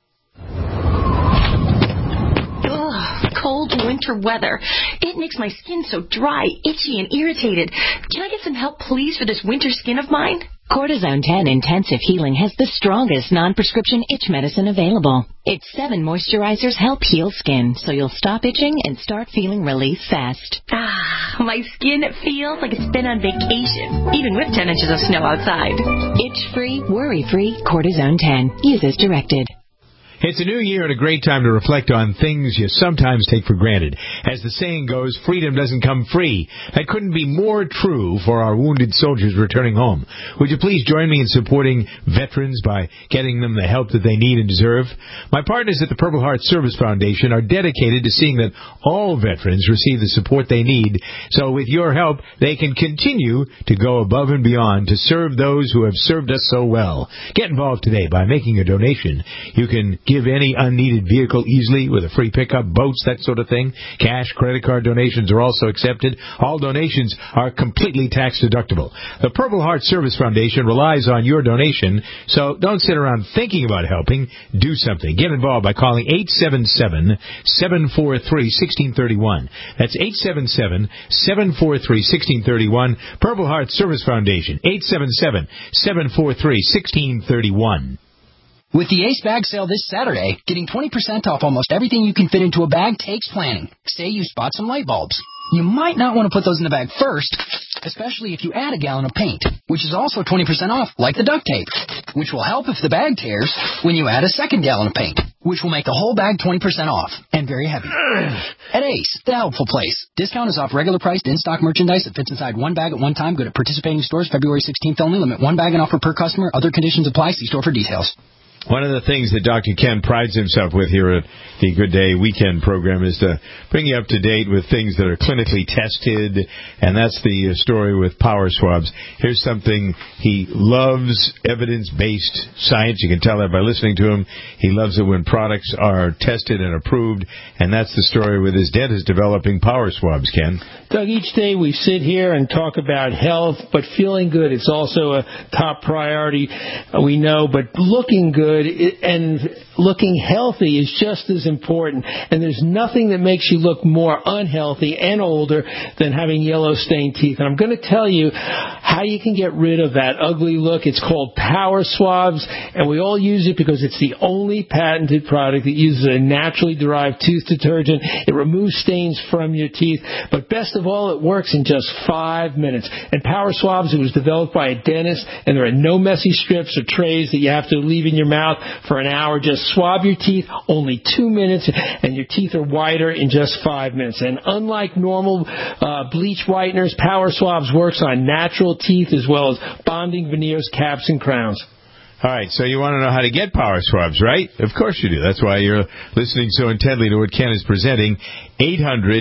Cold winter weather. It makes my skin so dry, itchy, and irritated. Can I get some help, please, for this winter skin of mine? Cortisone ten Intensive Healing has the strongest non-prescription itch medicine available. Its seven moisturizers help heal skin, so you'll stop itching and start feeling relief fast. Ah, my skin feels like it's been on vacation, even with ten inches of snow outside. Itch-free, worry-free Cortisone ten. Use as directed. It's a new year and a great time to reflect on things you sometimes take for granted. As the saying goes, freedom doesn't come free. That couldn't be more true for our wounded soldiers returning home. Would you please join me in supporting veterans by getting them the help that they need and deserve? My partners at the Purple Heart Service Foundation are dedicated to seeing that all veterans receive the support they need, so with your help, they can continue to go above and beyond to serve those who have served us so well. Get involved today by making a donation. You can give any unneeded vehicle easily with a free pickup, boats, that sort of thing. Cash, credit card donations are also accepted. All donations are completely tax deductible. The Purple Heart Service Foundation relies on your donation, so don't sit around thinking about helping. Do something. Get involved by calling eight seven seven, seven four three, one six three one. That's eight seven seven, seven four three, one six three one. Purple Heart Service Foundation, eight seven seven, seven four three, one six three one. With the Ace Bag Sale this Saturday, getting twenty percent off almost everything you can fit into a bag takes planning. Say you spot some light bulbs. You might not want to put those in the bag first, especially if you add a gallon of paint, which is also twenty percent off, like the duct tape, which will help if the bag tears when you add a second gallon of paint, which will make the whole bag twenty percent off, and very heavy. At Ace, the helpful place. Discount is off regular priced in-stock merchandise that fits inside one bag at one time. Good at participating stores February sixteenth only. Limit one bag and offer per customer. Other conditions apply. See store for details. One of the things that Doctor Ken prides himself with here at the Good Day Weekend program is to bring you up to date with things that are clinically tested, and that's the story with power swabs. Here's something he loves, evidence-based science. You can tell that by listening to him. He loves it when products are tested and approved, and that's the story with his dentist developing power swabs, Ken. Doug, each day we sit here and talk about health, but feeling good. It's also a top priority, we know, but looking good and looking healthy is just as important. And there's nothing that makes you look more unhealthy and older than having yellow stained teeth. And I'm going to tell you how you can get rid of that ugly look. It's called Power Swabs, and we all use it because it's the only patented product that uses a naturally derived tooth detergent. It removes stains from your teeth, but best of all, it works in just five minutes. And Power Swabs, it was developed by a dentist, and there are no messy strips or trays that you have to leave in your mouth for an hour. Just swab your teeth, only two minutes, and your teeth are whiter in just five minutes. And unlike normal uh, bleach whiteners, Power Swabs works on natural teeth as well as bonding veneers, caps, and crowns. All right, so you want to know how to get power swabs, right? Of course you do. That's why you're listening so intently to what Ken is presenting. eight hundred,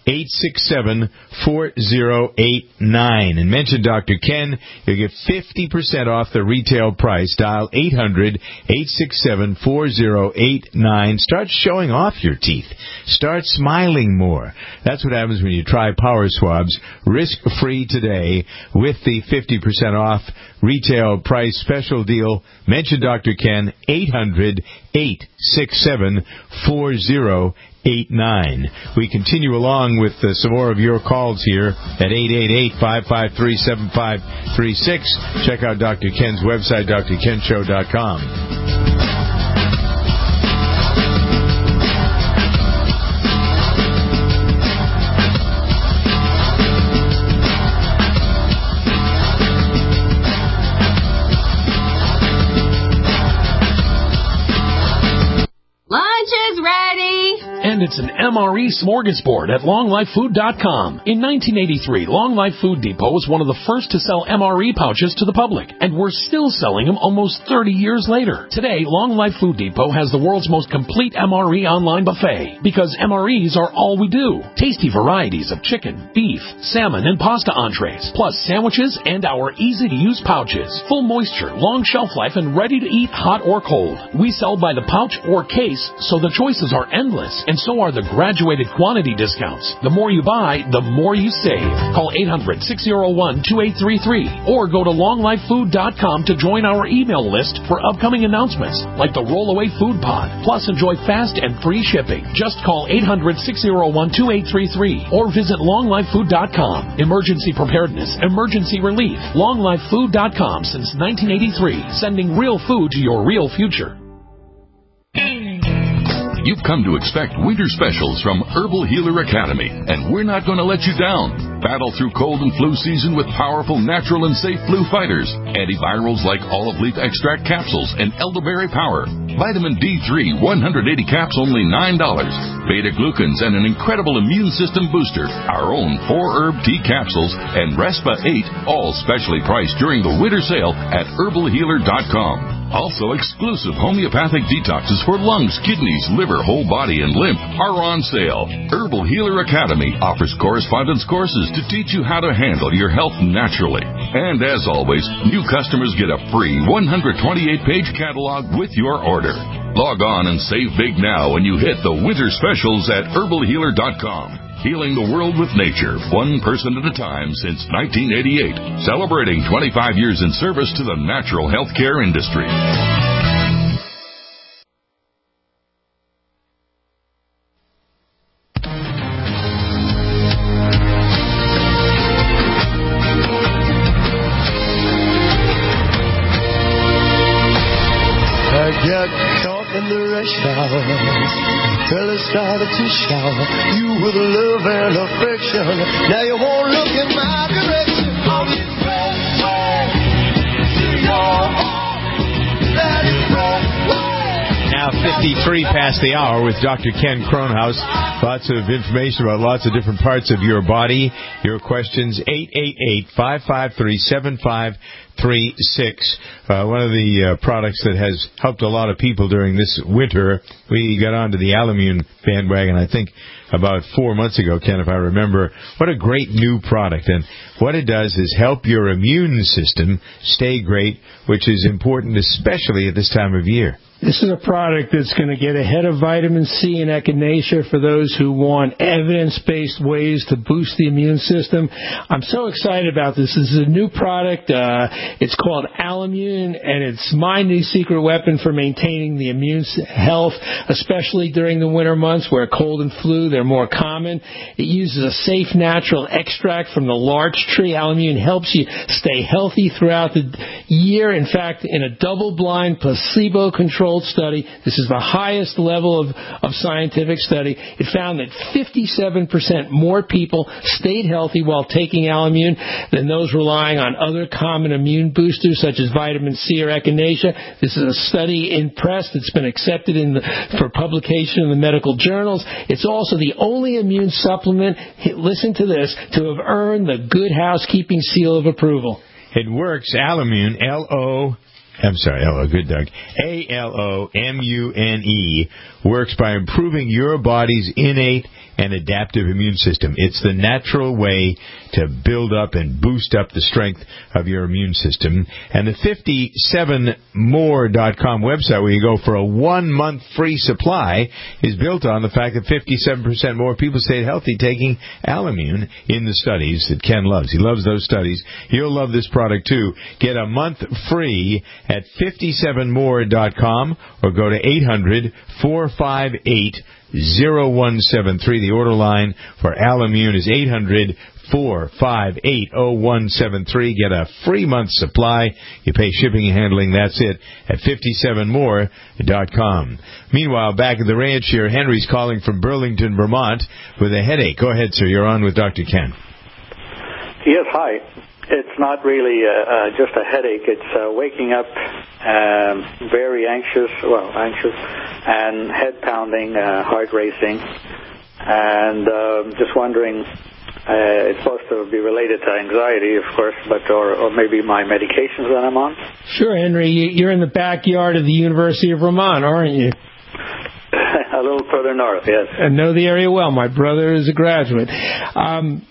eight six seven, four zero eight nine. And mention Doctor Ken. You'll get fifty percent off the retail price. Dial eight hundred, eight six seven, four zero eight nine. Start showing off your teeth. Start smiling more. That's what happens when you try Power Swabs. Risk-free today with the fifty percent off retail price special deal. Mention Doctor Ken, eight hundred, eight six seven, four zero eight nine. We continue along with uh, some more of your calls here at eight eight eight, five five three, seven five three six. Check out Doctor Ken's website, d r ken show dot com. And it's an M R E smorgasbord at long life food dot com. In nineteen eighty-three, Long Life Food Depot was one of the first to sell M R E pouches to the public, and we're still selling them almost thirty years later. Today, Long Life Food Depot has the world's most complete M R E online buffet, because M R Es are all we do. Tasty varieties of chicken, beef, salmon, and pasta entrees, plus sandwiches and our easy-to-use pouches. Full moisture, long shelf life, and ready to eat hot or cold. We sell by the pouch or case, so the choices are endless, and so are the graduated quantity discounts. The more you buy, the more you save. Call eight hundred, six oh one, two eight three three or go to long life food dot com to join our email list for upcoming announcements like the Rollaway Food Pod. Plus, enjoy fast and free shipping. Just call eight hundred, six oh one, two eight three three or visit long life food dot com. Emergency preparedness, emergency relief. long life food dot com since nineteen eighty-three, sending real food to your real future. You've come to expect winter specials from Herbal Healer Academy, and we're not going to let you down. Battle through cold and flu season with powerful, natural, and safe flu fighters. Antivirals like olive leaf extract capsules and elderberry power. Vitamin D three, one hundred eighty caps, only nine dollars. Beta-glucans and an incredible immune system booster. Our own four-herb tea capsules and Respa eight, all specially priced during the winter sale at herbal healer dot com. Also, exclusive homeopathic detoxes for lungs, kidneys, liver, whole body, and lymph are on sale. Herbal Healer Academy offers correspondence courses to teach you how to handle your health naturally. And as always, new customers get a free one hundred twenty-eight page catalog with your order. Log on and save big now when you hit the winter specials at herbal healer dot com. Healing the world with nature, one person at a time since nineteen eighty-eight. Celebrating twenty-five years in service to the natural healthcare industry. I got caught in the rush hour. Fellas started to shower you with love and affection. Now you won't look in my direction. On this red way to your heart. That is red way. Now fifty-three past the hour with Doctor Ken Kronhaus. Lots of information about lots of different parts of your body. Your questions, eight eight eight, five five three, seven five three six. Uh, one of the uh, products that has helped a lot of people during this winter. We got onto the Alimune bandwagon, I think, about four months ago, Ken, if I remember. What a great new product. And what it does is help your immune system stay great, which is important especially at this time of year. This is a product that's going to get ahead of vitamin C and echinacea for those who want evidence-based ways to boost the immune system. I'm so excited about this. This is a new product. Uh, it's called Alimune, and it's my new secret weapon for maintaining the immune health, especially during the winter months where cold and flu, they're more common. It uses a safe, natural extract from the larch tree. Alimune helps you stay healthy throughout the year. In fact, in a double-blind, placebo-controlled study, this is the highest level of, of scientific study, it found that fifty-seven percent more people stayed healthy while taking Alimune than those relying on other common immune boosters such as vitamin C or echinacea. This is a study in press that's been accepted in the, for publication in the medical journals. It's also the only immune supplement, listen to this, to have earned the Good Housekeeping seal of approval. It works. Alimune, L O I'm sorry, L O, good Doug. A L O M U N E works by improving your body's innate and adaptive immune system. It's the natural way to build up and boost up the strength of your immune system. And the fifty-seven more dot com website, where you go for a one-month free supply, is built on the fact that fifty-seven percent more people stayed healthy taking Alimune in the studies that Ken loves. He loves those studies. You'll love this product, too. Get a month free at fifty-seven more dot com or go to eight hundred, four five eight, zero one seven three. The order line for Alimune is eight hundred, four five eight, zero one seven three. Get a free month supply. You pay shipping and handling. That's it at fifty-seven more dot com. Meanwhile, back at the ranch here, Henry's calling from Burlington, Vermont with a headache. Go ahead, sir. You're on with Doctor Ken. Yes, hi. It's not really uh, uh, just a headache. It's uh, waking up um, very anxious, well, anxious, and head pounding, uh, heart racing, and uh, just wondering, uh, it's supposed to be related to anxiety, of course, but or, or maybe my medications that I'm on. Sure, Henry. You're in the backyard of the University of Vermont, aren't you? A little further north, yes. I know the area well. My brother is a graduate. Um,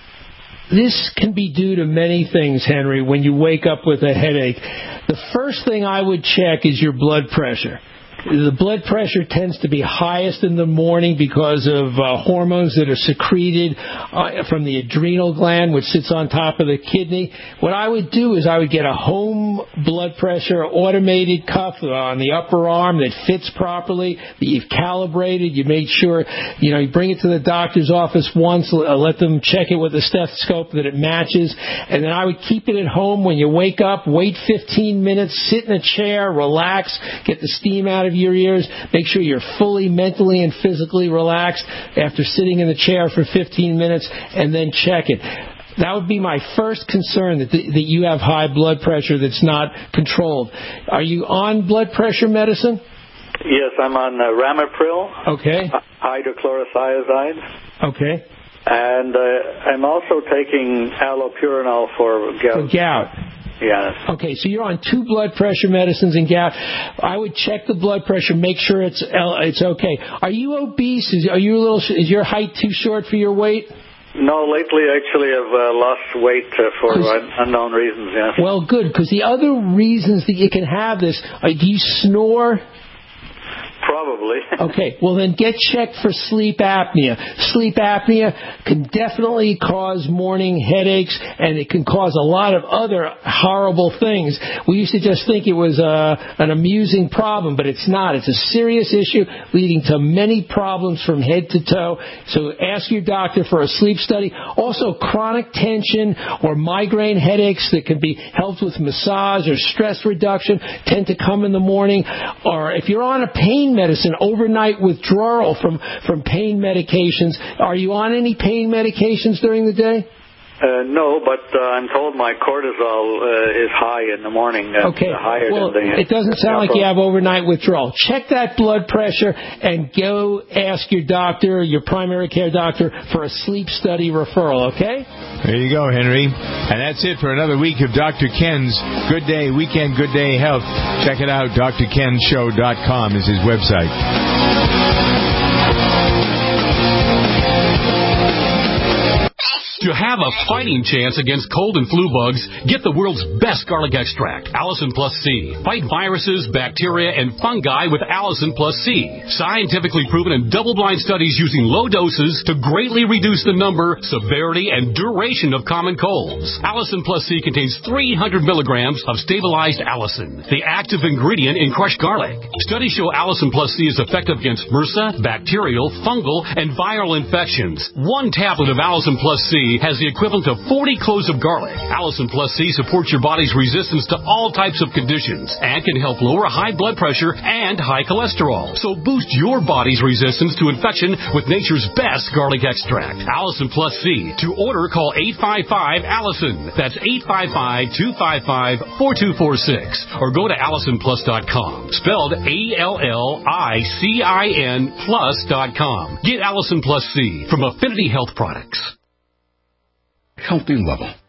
This can be due to many things, Henry, when you wake up with a headache. The first thing I would check is your blood pressure. The blood pressure tends to be highest in the morning because of uh, hormones that are secreted uh, from the adrenal gland, which sits on top of the kidney. What I would do is I would get a home blood pressure automated cuff on the upper arm that fits properly, that you've calibrated. You made sure, you know, you bring it to the doctor's office once, let them check it with a stethoscope that it matches, and then I would keep it at home. When you wake up, wait fifteen minutes, sit in a chair, relax, get the steam out of your ears, make sure you're fully mentally and physically relaxed after sitting in the chair for fifteen minutes, and then check it. That would be my first concern, that the, that you have high blood pressure that's not controlled. Are you on blood pressure medicine? Yes, I'm on uh, Ramipril. Okay. Hydrochlorothiazide. Okay. And uh, I'm also taking allopurinol for gout. For gout. Yes. Okay, so you're on two blood pressure medicines and gout. I would check the blood pressure, make sure it's it's okay. Are you obese? Is, are you a little? Is your height too short for your weight? No, lately actually I've uh, lost weight uh, for un- unknown reasons. Yes. Well, good, because the other reasons that you can have this, uh, do you snore? Probably. Okay, well then get checked for sleep apnea. Sleep apnea can definitely cause morning headaches, and it can cause a lot of other horrible things. We used to just think it was uh, an amusing problem, but it's not. It's a serious issue leading to many problems from head to toe. So ask your doctor for a sleep study. Also, chronic tension or migraine headaches that can be helped with massage or stress reduction tend to come in the morning. Or if you're on a pain medicine, overnight withdrawal from, from pain medications. Are you on any pain medications during the day? Uh, no, but uh, I'm told my cortisol uh, is high in the morning. Uh, okay. Higher well, than the, it doesn't sound like you have overnight withdrawal. Check that blood pressure and go ask your doctor, your primary care doctor, for a sleep study referral, okay? There you go, Henry. And that's it for another week of Doctor Ken's Good Day Weekend, Good Day Health. Check it out. D R ken show dot com is his website. To have a fighting chance against cold and flu bugs, get the world's best garlic extract, Allison Plus C. Fight viruses, bacteria, and fungi with Allison Plus C. Scientifically proven in double-blind studies using low doses to greatly reduce the number, severity, and duration of common colds. Allison Plus C contains three hundred milligrams of stabilized allicin, the active ingredient in crushed garlic. Studies show Allison Plus C is effective against MRSA, bacterial, fungal, and viral infections. One tablet of Allison Plus C has the equivalent of forty cloves of garlic. Allison Plus C supports your body's resistance to all types of conditions and can help lower high blood pressure and high cholesterol. So boost your body's resistance to infection with nature's best garlic extract, Allison Plus C. To order, call eight five five, ALLISON. That's eight five five, two five five, four two four six. Or go to allison plus dot com. Spelled A L L I C I N plus dot com. Get Allison Plus C from Affinity Health Products. Healthy level.